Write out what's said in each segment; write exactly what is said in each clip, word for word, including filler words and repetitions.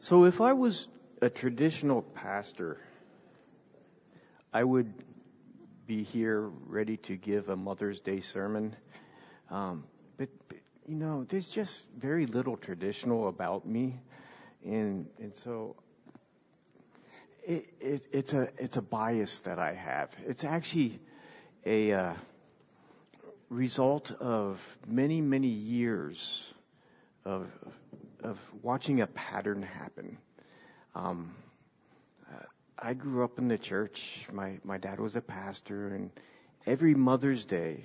So if I was a traditional pastor, I would be here ready to give a Mother's Day sermon. Um, but, but, you know, there's just very little traditional about me. And and so it, it, it's a it's a bias that I have. It's actually a uh, result of many, many years of of watching a pattern happen. Um, uh, I grew up in the church. My my dad was a pastor, and every Mother's Day,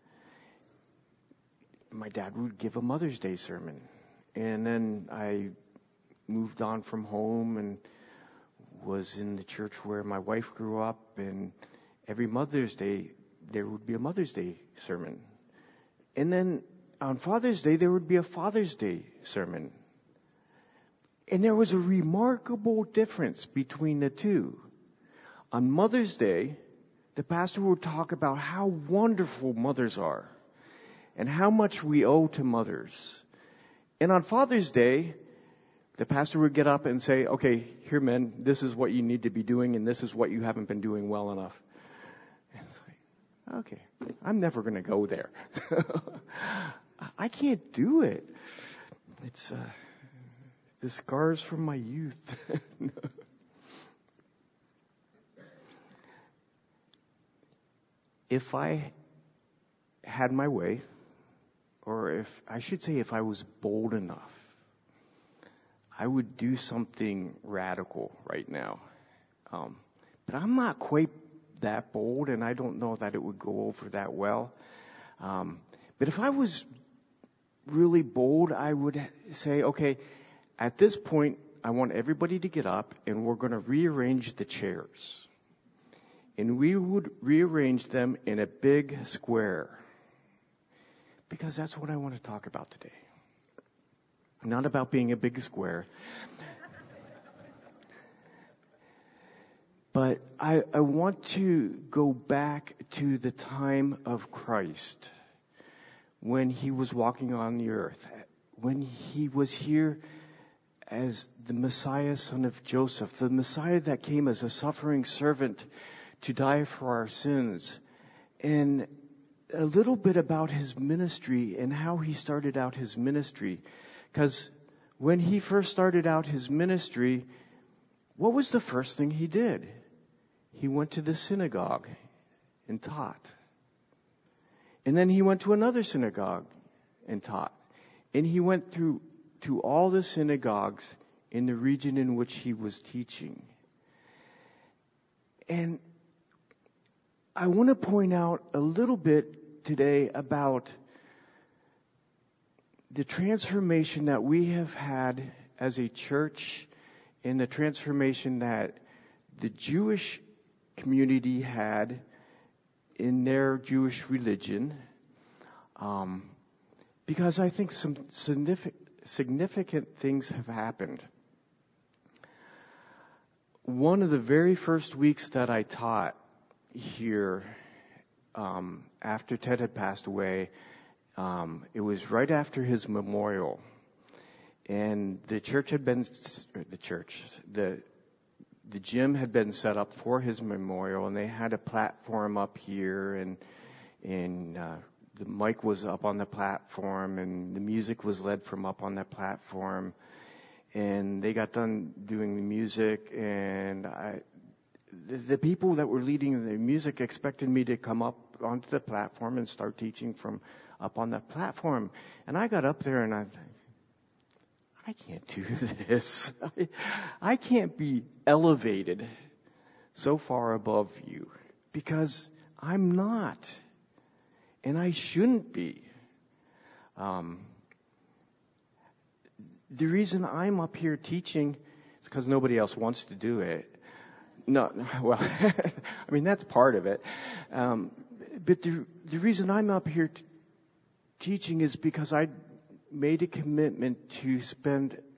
my dad would give a Mother's Day sermon. And then I moved on from home and was in the church where my wife grew up, and every Mother's Day there would be a Mother's Day sermon. And then on Father's Day there would be a Father's Day sermon. And there was a remarkable difference between the two. On Mother's Day, the pastor would talk about how wonderful mothers are and how much we owe to mothers. And on Father's Day, the pastor would get up and say, okay, here men, this is what you need to be doing and this is what you haven't been doing well enough. And it's like, okay, I'm never going to go there. I can't do it. It's uh, the scars from my youth. If I had my way, or if I should say if I was bold enough, I would do something radical right now. Um, but I'm not quite that bold, and I don't know that it would go over that well. Um, but if I was really bold, I would say, okay, at this point, I want everybody to get up, and we're going to rearrange the chairs. And we would rearrange them in a big square. Because that's what I want to talk about today. Not about being a big square. But I, I want to go back to the time of Christ, when he was walking on the earth, when he was here as the Messiah, son of Joseph, the Messiah that came as a suffering servant to die for our sins, and a little bit about his ministry and how he started out his ministry. Because when he first started out his ministry, what was the first thing he did? He went to the synagogue and taught. And then he went to another synagogue and taught. And he went through to all the synagogues in the region in which he was teaching. And I want to point out a little bit today about the transformation that we have had as a church, and the transformation that the Jewish community had in their Jewish religion, um, because I think some significant, significant things have happened. One of the very first weeks that I taught here, um, after Ted had passed away, um, it was right after his memorial, and the church had been, the church, the the gym had been set up for his memorial, and they had a platform up here, and and uh, the mic was up on the platform, and the music was led from up on that platform, and they got done doing the music, and I. The, the people that were leading the music expected me to come up onto the platform and start teaching from up on the platform. And I got up there and I I can't do this. I, I can't be elevated so far above you, because I'm not. And I shouldn't be. Um, the reason I'm up here teaching is because nobody else wants to do it. No, well, I mean, that's part of it. Um, but the, the reason I'm up here t- teaching is because I made a commitment to spend